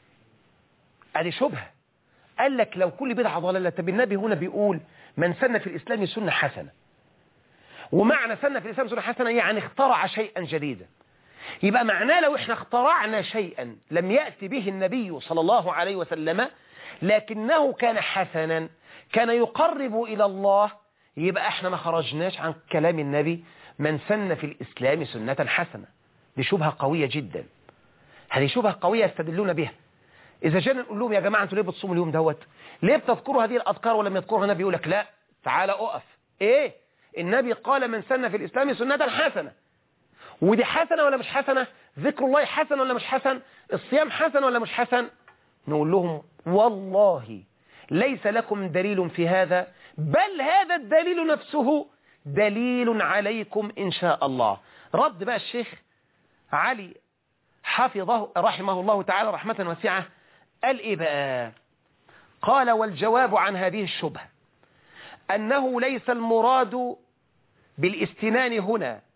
هذه شبهة. قال لك لو كل بدعة ضلالة، طب النبي هنا بيقول من سن في الإسلام سنة حسنة، ومعنى سن في الإسلام سنة حسنة يعني اخترع شيئا جديدا. يبقى معناه لو احنا اخترعنا شيئا لم يأتي به النبي صلى الله عليه وسلم لكنه كان حسنا، كان يقرب إلى الله، يبقى احنا ما خرجناش عن كلام النبي من سن في الإسلام سنة حسنة. دي شبهة قوية جدا، هذه شبهة قوية يستدلون بها. إذا جانا نقول لهم يا جماعة أنتوا ليه بتصوموا اليوم دوت؟ ليه بتذكروا هذه الأذكار ولم يذكرها النبي؟ يقول لك لا، تعالى أقف، إيه؟ النبي قال من سن في الإسلام سنة حسنة، ودي حسنة ولا مش حسنة؟ ذكر الله حسن ولا مش حسن؟ الصيام حسن ولا مش حسن؟ نقول لهم والله ليس لكم دليل في هذا، بل هذا الدليل نفسه دليل عليكم إن شاء الله. رد بقى الشيخ علي حفظه رحمه الله تعالى رحمة واسعة، قال إيه بقى؟ قال والجواب عن هذه الشبهة أنه ليس المراد بالاستنان هنا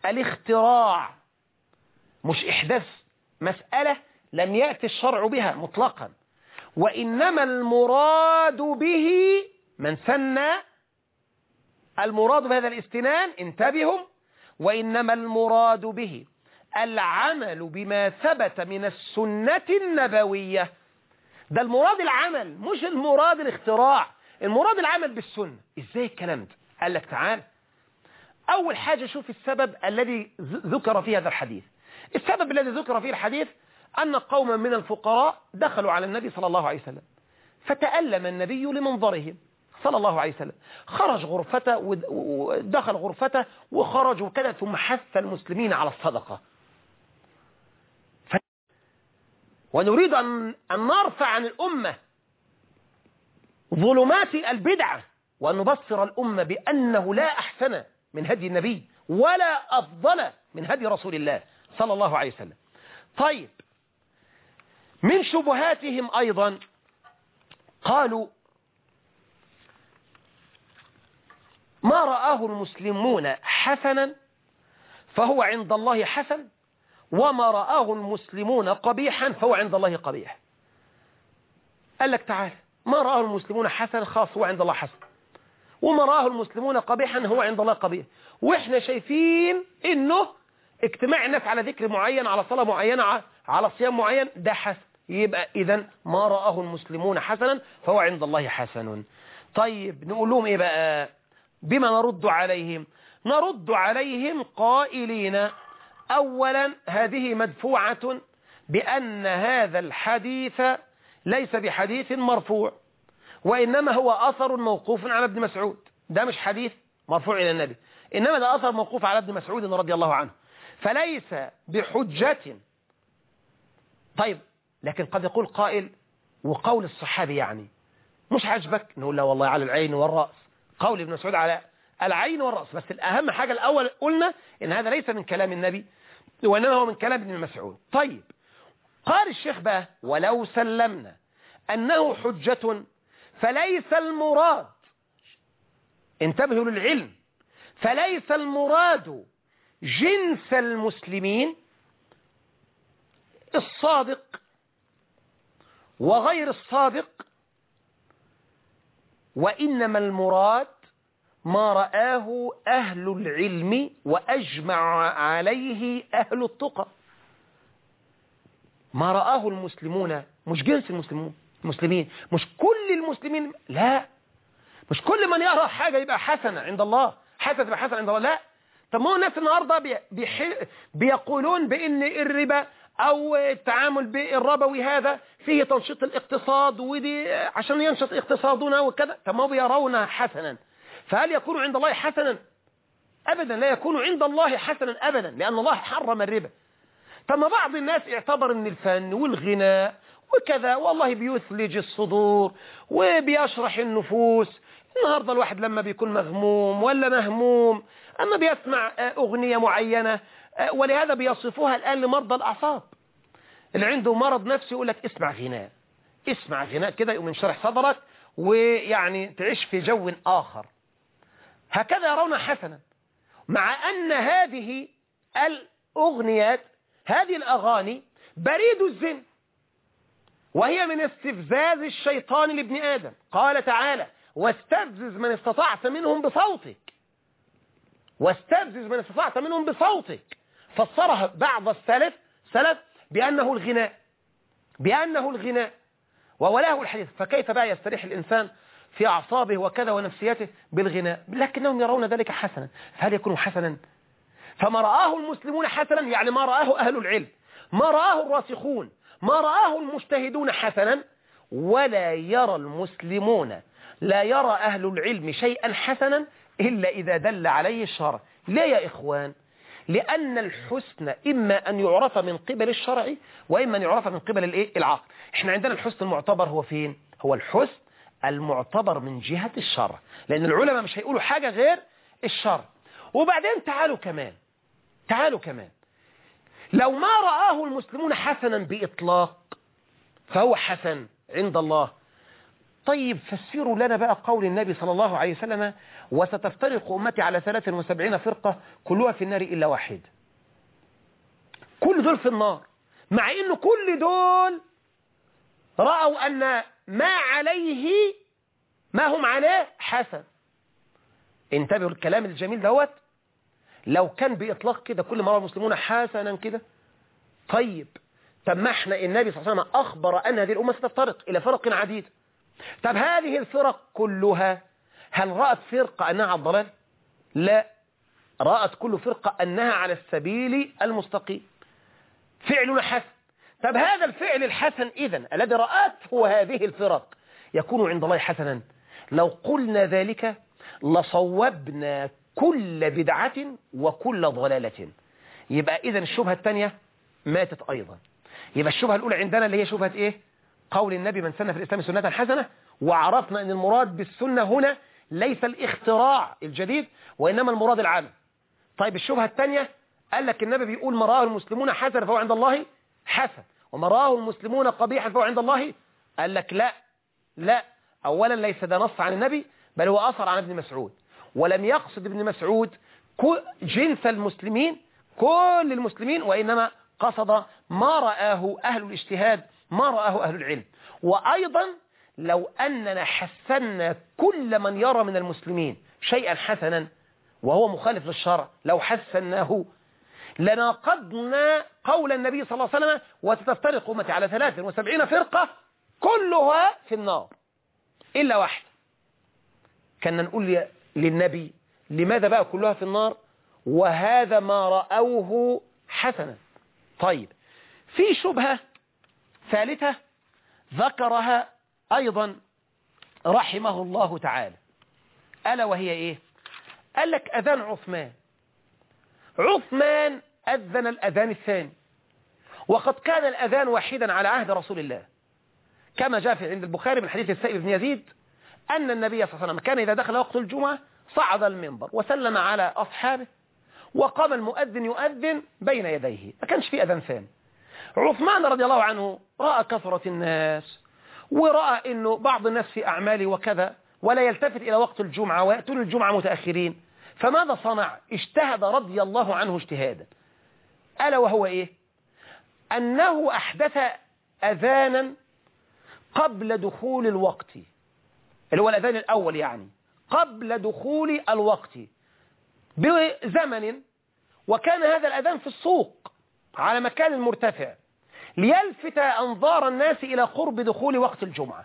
الاختراع، مش إحداث مسألة لم يأتي الشرع بها مطلقا، وإنما المراد به من سن، المراد بهذا الاستنان انتبهوا، وإنما المراد به العمل بما ثبت من السنة النبوية. ده المراد العمل، مش المراد الاختراع، المراد العمل بالسنة. ازاي الكلام ده؟ قال لك تعال، أول حاجة شوف السبب الذي ذكر في هذا الحديث. السبب الذي ذكر فيه الحديث أن قوما من الفقراء دخلوا على النبي صلى الله عليه وسلم، فتألم النبي لمنظرهم صلى الله عليه وسلم، خرج غرفته ودخل غرفته وخرج وكذا، ثم حث المسلمين على الصدقة. ف... ونريد أن نرفع عن الأمة ظلمات البدعة، وأن نبصر الأمة بأنه لا أحسن من هدي النبي ولا أفضل من هدي رسول الله صلى الله عليه وسلم. طيب، من شبهاتهم أيضا قالوا ما رآه المسلمون حسنا فهو عند الله حسن، وما رآه المسلمون قبيحا فهو عند الله قبيح. قال لك تعال، ما رآه المسلمون حسنا خاص هو عند الله حسن، وما رآه المسلمون قبيحا هو عند الله قبيح. واحنا شايفين انه اجتماع الناس على ذكر معين، على صلاة معينة، على صيام معين، ده حسن. يبقى اذا ما رآه المسلمون حسنا فهو عند الله حسن. طيب نقول لهم ايه بقى؟ بما نرد عليهم؟ نرد عليهم قائلين اولا هذه مدفوعة بأن هذا الحديث ليس بحديث مرفوع، وإنما هو أثر موقوف على ابن مسعود. ده مش حديث مرفوع إلى النبي، إنما ده أثر موقوف على ابن مسعود رضي الله عنه، فليس بحجة. طيب، لكن قد يقول قائل وقول الصحابي يعني مش عجبك؟ نقول لا والله على العين والرأس، قول ابن مسعود على العين والرأس، بس الأهم حاجة الأول قلنا إن هذا ليس من كلام النبي وإنما هو من كلام ابن مسعود. طيب، قال الشيخ بقى ولو سلمنا أنه حجة فليس المراد، انتبهوا للعلم، فليس المراد جنس المسلمين الصادق وغير الصادق، وإنما المراد ما رآه أهل العلم وأجمع عليه أهل التقى. ما رآه المسلمون، مش جنس المسلمون المسلمين، مش كل المسلمين، لا، مش كل من يرى حاجة يبقى حسنة عند الله، حسنة تبقى حسنة عند الله، لا. طب ما هو الناس النهارده بي بي بيقولون بأن الربا أو التعامل بالربوي هذا فيه تنشيط الاقتصاد، ودي عشان ينشط اقتصادنا وكذا. طب ما بيرونه حسنا، فهل يكون عند الله حسنا؟ أبدا لا يكون عند الله حسنا أبدا، لأن الله حرم الربا. طب ما بعض الناس اعتبر أن الفن والغناء وكذا والله بيثلج الصدور وبيشرح النفوس. النهاردة الواحد لما بيكون مغموم ولا مهموم أما بيسمع أغنية معينة، ولهذا بيصفوها الآن لمرضى الأعصاب. اللي عنده مرض نفسي يقول لك اسمع غناء، اسمع غناء كده يقوم ينشرح صدرك ويعني تعيش في جو آخر. هكذا يرون حسنا، مع أن هذه الأغنيات، هذه الأغاني بريد الزنا، وهي من استفزاز الشيطان لابن آدم. قال تعالى واستفزز من استطعت منهم بصوتك، واستفزز من استطعت منهم بصوتك. فسرها بعض السلف سلف بأنه الغناء، بأنه الغناء وولاه الحديث. فكيف بقى يستريح الإنسان في أعصابه وكذا ونفسيته بالغناء؟ لكنهم يرون ذلك حسنا، فهل يكون حسنا؟ فما رآه المسلمون حسنا يعني ما رآه أهل العلم، ما رآه الراسخون، ما رآه المجتهدون حسنا. ولا يرى المسلمون، لا يرى أهل العلم شيئا حسنا إلا إذا دل عليه الشرع. لا يا إخوان، لأن الحسن إما أن يعرف من قبل الشرع وإما أن يعرف من قبل الإيه؟ العقل. إحنا عندنا الحسن المعتبر هو فين؟ هو الحسن المعتبر من جهة الشرع، لأن العلماء مش هيقولوا حاجة غير الشرع. وبعدين تعالوا كمان تعالوا كمان لو ما رآه المسلمون حسنا بإطلاق فهو حسن عند الله. طيب فسروا لنا بقى قول النبي صلى الله عليه وسلم وستفترق أمتي على ثلاث وسبعين فرقة كلها في النار إلا واحد. كل دول في النار، مع إنه كل دول رأوا أن ما عليه ما هم عليه حسن. انتبهوا الكلام الجميل دوت. لو كان بإطلاق كده كل ما رأى المسلمون حسنا كده، طيب طب ما احنا النبي صلى الله عليه وسلم أخبر أن هذه الأمة ستفترق إلى فرق عديدة. طب هذه الفرق كلها هل رأت فرقة أنها على الضلال؟ لا، رأت كل فرقة أنها على السبيل المستقيم. فعلنا حسن. طب هذا الفعل الحسن إذن الذي رأته هذه الفرق يكون عند الله حسنا؟ لو قلنا ذلك لصوبنا كل بدعة وكل ضلالة. يبقى إذن الشبهة الثانية ماتت أيضا. يبقى الشبهة الأولى عندنا اللي هي شبهة إيه؟ قول النبي من سن في الإسلام سنة حسنة، وعرفنا أن المراد بالسنة هنا ليس الاختراع الجديد وإنما المراد العام. طيب الشبهة الثانية قال لك النبي بيقول ما رآه المسلمون حسنا فهو عند الله حسن، وما رآه المسلمون قبيحا فهو عند الله. قال لك لا لا، أولا ليس ده نص عن النبي بل هو أثر عن ابن مسعود، ولم يقصد ابن مسعود جنس المسلمين كل المسلمين، وإنما قصد ما رآه أهل الاجتهاد ما رآه أهل العلم. وأيضا لو أننا حسنا كل من يرى من المسلمين شيئا حسنا وهو مخالف للشرع لو حسناه لناقضنا قول النبي صلى الله عليه وسلم وستفترق أمتي على ثلاث وسبعين فرقة كلها في النار إلا واحدة. كنا نقول للنبي لماذا بقى كلها في النار وهذا ما رأوه حسنا؟ طيب في شبهة ثالثة ذكرها أيضا رحمه الله تعالى، ألا وهي إيه؟ قال لك أذان عثمان. عثمان أذن الأذان الثاني، وقد كان الأذان واحدا على عهد رسول الله، كما جاء في عند البخاري من حديث السائب بن يزيد أن النبي صلى الله عليه وسلم كان إذا دخل وقت الجمعة صعد المنبر وسلم على أصحابه وقام المؤذن يؤذن بين يديه، ما كانش في أذان ثاني. عثمان رضي الله عنه رأى كثرة الناس ورأى أنه بعض الناس في أعماله وكذا ولا يلتفت إلى وقت الجمعة ويأتون الجمعة متأخرين، فماذا صنع؟ اجتهد رضي الله عنه اجتهادا، ألا وهو إيه؟ أنه أحدث أذانا قبل دخول الوقت، اللي هو الأذان الأول يعني قبل دخول الوقت بزمن، وكان هذا الأذان في السوق على مكان مرتفع ليلفت أنظار الناس إلى قرب دخول وقت الجمعة.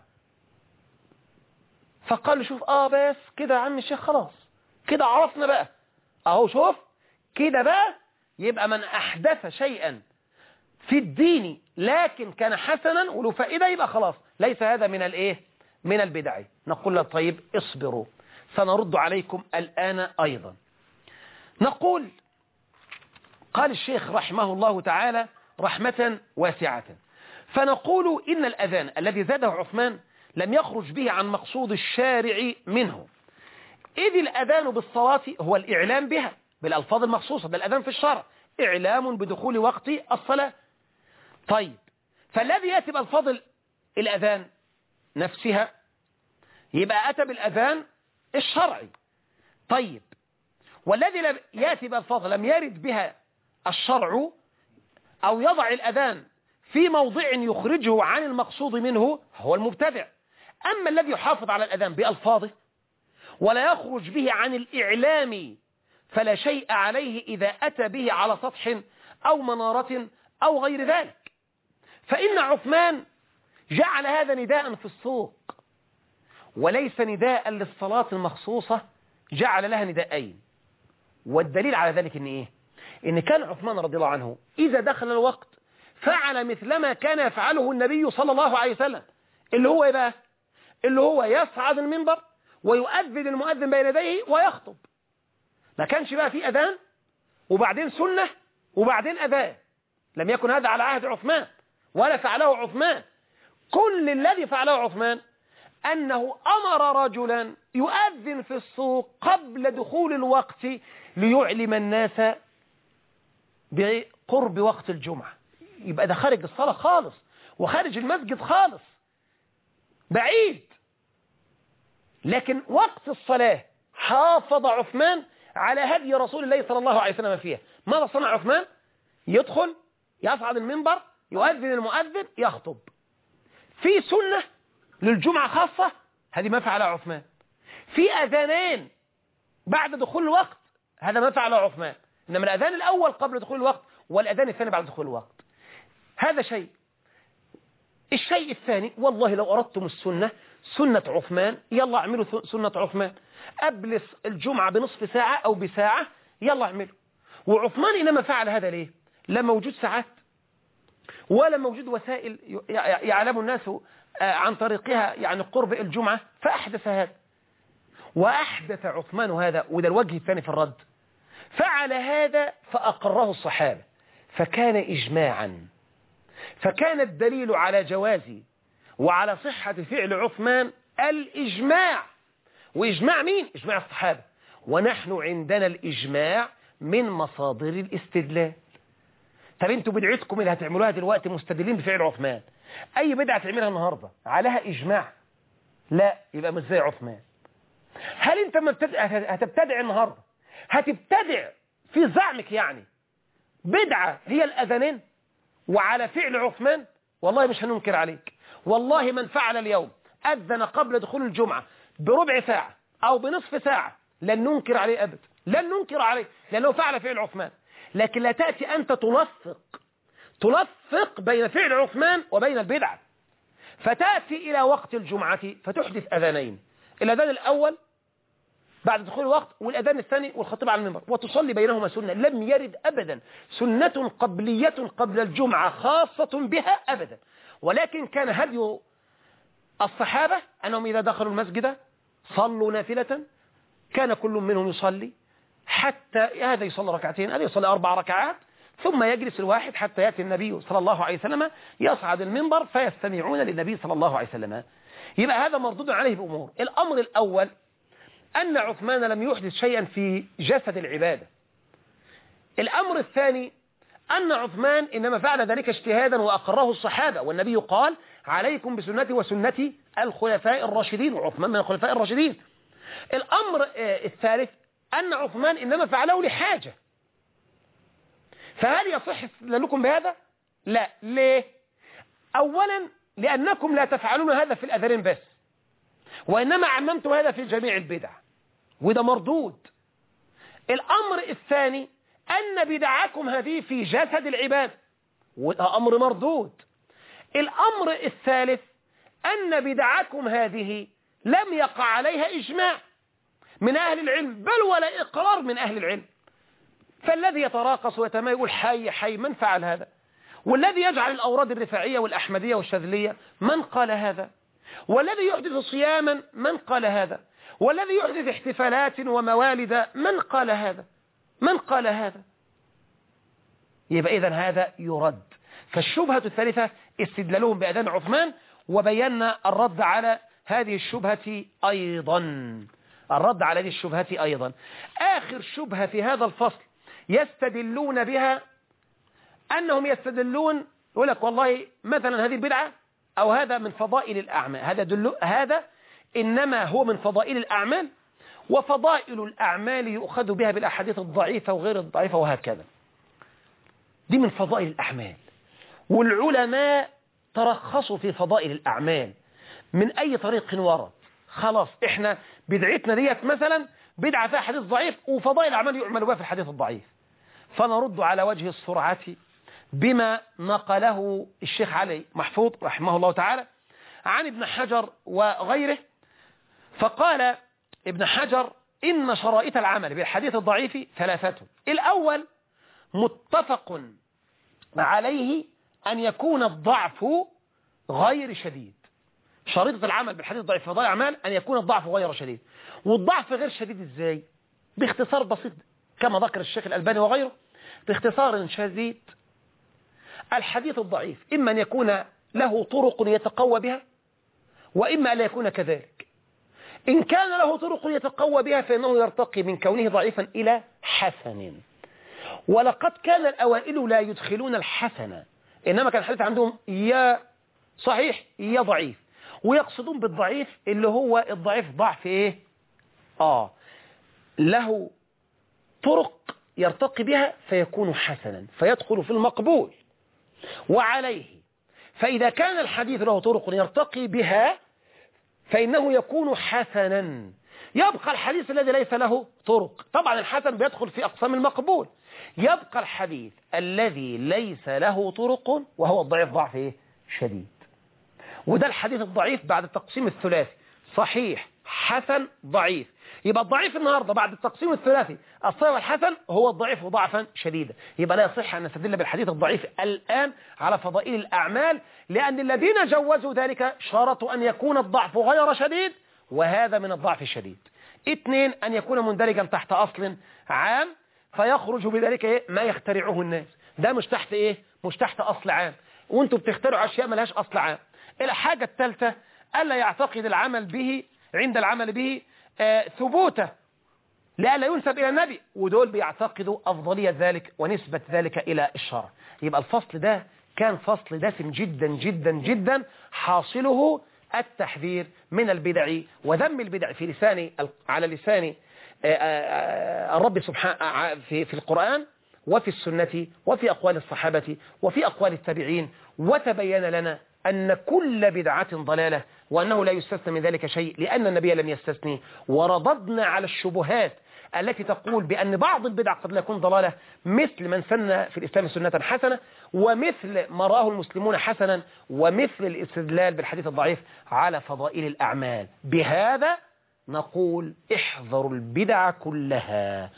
فقال شوف آه بس كده يا عم الشيخ خلاص كده عرفنا بقى، أهو شوف كده بقى يبقى من أحدث شيئا في الدين لكن كان حسنا وله فائدة يبقى خلاص ليس هذا من الإيه؟ من البدع. نقول له طيب اصبروا سنرد عليكم الآن أيضا. نقول قال الشيخ رحمه الله تعالى رحمة واسعة، فنقول إن الأذان الذي زاده عثمان لم يخرج به عن مقصود الشارع منه، إذ الأذان بالصلاة هو الإعلام بها بالألفاظ المخصوصة، ده الأذان في الشرع إعلام بدخول وقت الصلاة. طيب فالذي يأتي بألفاظ الأذان نفسها يبقى أتى بالأذان الشرعي. طيب والذي لم يأتي بألفاظ لم يرد بها الشرع أو يضع الأذان في موضع يخرجه عن المقصود منه هو المبتدع. أما الذي يحافظ على الأذان بألفاظه ولا يخرج به عن الإعلام فلا شيء عليه إذا أتى به على سطح أو منارة أو غير ذلك. فإن عثمان جعل هذا نداء في السوق وليس نداء للصلاة المخصوصة، جعل لها نداءين. والدليل على ذلك إن إيه؟ إن كان عثمان رضي الله عنه إذا دخل الوقت فعل مثلما كان يفعله النبي صلى الله عليه وسلم، اللي هو إيه بقى؟ اللي هو يصعد المنبر ويؤذن المؤذن بين يديه ويخطب. ما كانش بقى في أذان وبعدين سنة وبعدين أذان، لم يكن هذا على عهد عثمان ولا فعله عثمان. كل الذي فعله عثمان أنه أمر رجلا يؤذن في السوق قبل دخول الوقت ليعلم الناس بقرب وقت الجمعة. يبقى ده خارج الصلاة خالص وخارج المسجد خالص بعيد، لكن وقت الصلاة حافظ عثمان على هدي رسول الله صلى الله عليه وسلم فيها. ماذا صنع عثمان؟ يدخل يصعد المنبر يؤذن المؤذن يخطب. في سنة للجمعة خاصة، هذه ما فعلها عثمان. في أذانين بعد دخول الوقت، هذا ما فعله عثمان. إنما الأذان الأول قبل دخول الوقت والأذان الثاني بعد دخول الوقت. هذا شيء. الشيء الثاني، والله لو أردتم السنة سنة عثمان يلا اعملوا سنة عثمان قبل الجمعة بنصف ساعة أو بساعة، يلا اعملوا. وعثمان إنما فعل هذا ليه؟ لا موجود ساعات ولا موجود وسائل يعلم الناس عن طريقها يعني قرب الجمعة، فأحدث هذا. وأحدث عثمان هذا، وده الوجه الثاني في الرد، فعل هذا فأقره الصحابة فكان إجماعا، فكان الدليل على جواز وعلى صحة فعل عثمان الإجماع. وإجماع مين؟ إجماع الصحابة. ونحن عندنا الإجماع من مصادر الاستدلال. طب انتوا بدعتكم اللي هتعملوها دلوقتي مستدلين بفعل عثمان، أي بدعة تعملها النهاردة عليها إجماع؟ لا، يبقى مش زي عثمان. هل انت ما هتبتدع النهاردة هتبتدع في زعمك يعني بدعة هي الأذانين وعلى فعل عثمان؟ والله مش هننكر عليك. والله من فعل اليوم أذن قبل دخول الجمعة بربع ساعة أو بنصف ساعة لن ننكر عليه أبدا، لن ننكر عليه لأنه فعل فعل عثمان. لكن لا تأتي أنت تلفق تلفق بين فعل عثمان وبين البدعة، فتأتي إلى وقت الجمعة فتحدث أذانين، الأذان الأول بعد دخول الوقت والأذان الثاني والخطيب على المنبر، وتصلي بينهما سنة. لم يرد أبدا سنة قبلية قبل الجمعة خاصة بها أبدا. ولكن كان هدي الصحابة أنهم إذا دخلوا المسجد صلوا نافلة، كان كل منهم يصلي حتى هذا يصلي ركعتين، هذا يصلي أربع ركعات، ثم يجلس الواحد حتى يأتي النبي صلى الله عليه وسلم يصعد المنبر فيستمعون للنبي صلى الله عليه وسلم. يبقى هذا مردود عليه بأمور. الأمر الأول أن عثمان لم يحدث شيئا في جسد العبادة. الأمر الثاني أن عثمان إنما فعل ذلك اجتهادا وأقره الصحابة، والنبي قال عليكم بسنتي وسنتي الخلفاء الراشدين، وعثمان من الخلفاء الراشدين. الأمر الثالث أن عثمان إنما فعله لحاجة. فهل يصح استدلالكم بهذا؟ لا. ليه؟ أولا لأنكم لا تفعلون هذا في الأذانين بس، وإنما عممتم هذا في جميع البدع، وده مردود. الأمر الثاني أن بدعكم هذه في جسد العباد، وده أمر مردود. الأمر الثالث أن بدعكم هذه لم يقع عليها إجماع من أهل العلم بل ولا إقرار من أهل العلم. فالذي يتراقص ويتمايل يقول حي حي من فعل هذا؟ والذي يجعل الأوراد الرفاعية والأحمدية والشاذلية من قال هذا؟ والذي يحدث صياما من قال هذا؟ والذي يحدث احتفالات وموالد من قال هذا؟ من قال هذا؟ يبقى إذن هذا يرد. فالشبهة الثالثة استدلالهم بأذان عثمان، وبينا الرد على هذه الشبهة أيضا الرد على هذه الشبهة أيضا آخر شبهة في هذا الفصل يستدلون بها أنهم يستدلون يقول لك والله مثلا هذه البدعة أو هذا من فضائل الأعمال، هذا دل هذا إنما هو من فضائل الأعمال، وفضائل الأعمال يؤخذ بها بالأحاديث الضعيفة وغير الضعيفة وهكذا. دي من فضائل الأعمال، والعلماء ترخصوا في فضائل الأعمال من أي طريق ورد. خلاص إحنا بدعتنا ديت مثلا بدعة فيها حديث ضعيف وفضائل الأعمال يعمل بها في الحديث الضعيف، فنرد على وجه السرعة بما نقله الشيخ علي محفوظ رحمه الله تعالى عن ابن حجر وغيره. فقال ابن حجر إن شرائط العمل بالحديث الضعيف ثلاثة. الأول متفق عليه أن يكون الضعف غير شديد. شريطة العمل بالحديث الضعيف في فضائل الأعمال أن يكون الضعف غير شديد. والضعف غير شديد إزاي؟ باختصار بسيط كما ذكر الشيخ الألباني وغيره، باختصار شديد الحديث الضعيف إما أن يكون له طرق يتقوى بها، وإما أن لا يكون كذلك. إن كان له طرق يتقوى بها فإنه يرتقي من كونه ضعيفا إلى حسن. ولقد كان الأوائل لا يدخلون الحسن، إنما كان الحديث عندهم يا صحيح يا ضعيف، ويقصدون بالضعيف اللي هو الضعيف ضعف ايه اه له طرق يرتقي بها فيكون حسنا فيدخل في المقبول. وعليه فإذا كان الحديث له طرق يرتقي بها فإنه يكون حسنا. يبقى الحديث الذي ليس له طرق، طبعا الحسن بيدخل في أقسام المقبول، يبقى الحديث الذي ليس له طرق وهو الضعيف ضعف ايه شديد. وده الحديث الضعيف بعد التقسيم الثلاثي، صحيح حسن ضعيف. يبقى الضعيف النهارده بعد التقسيم الثلاثي الصحيح والحسن هو الضعيف ضعفا شديدا. يبقى لا يصح أن نستدل بالحديث الضعيف الآن على فضائل الأعمال، لأن الذين جوزوا ذلك شرطوا أن يكون الضعف غير شديد، وهذا من الضعف الشديد. اثنين، أن يكون مندرجا تحت أصل عام فيخرج بذلك إيه؟ ما يخترعه الناس. ده مش تحت إيه؟ مش تحت أصل عام، وانتم بتخترعوا أشياء ملهاش أصل عام. الحاجة الثالثة ألا يعتقد العمل به عند العمل به آه ثبوته لألا ينسب إلى النبي، ودول بيعتقدوا أفضلية ذلك ونسبة ذلك إلى الشرع. يبقى الفصل ده كان فصل دسم جدا جدا جدا، حاصله التحذير من البدع وذم البدع في لسان على لسان الرب سبحانه في في القرآن وفي السنة وفي أقوال الصحابة وفي أقوال التابعين. وتبين لنا أن كل بدعة ضلالة وأنه لا يستثنى من ذلك شيء لأن النبي لم يستثني. ورددنا على الشبهات التي تقول بأن بعض البدع قد لا يكون ضلالة، مثل من سن في الإسلام سنة حسنة، ومثل ما راه المسلمون حسنا، ومثل الاستدلال بالحديث الضعيف على فضائل الأعمال. بهذا نقول احذروا البدع كلها،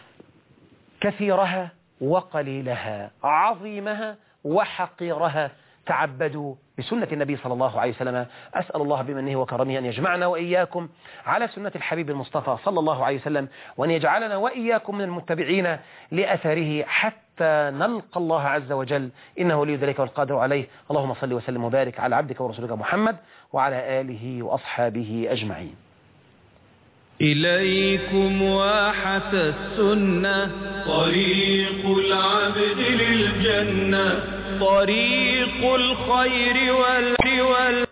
كثيرها وقليلها، عظيمها وحقيرها. تعبدوا بسنة النبي صلى الله عليه وسلم. أسأل الله بمنه وكرمه أن يجمعنا وإياكم على سنة الحبيب المصطفى صلى الله عليه وسلم، وأن يجعلنا وإياكم من المتبعين لأثره حتى نلقى الله عز وجل، إنه ولي ذلك والقادر عليه. اللهم صل وسلم وبارك على عبدك ورسولك محمد وعلى آله وأصحابه أجمعين. إليكم واحة السنة، طريق العبد للجنة، طريق الخير وال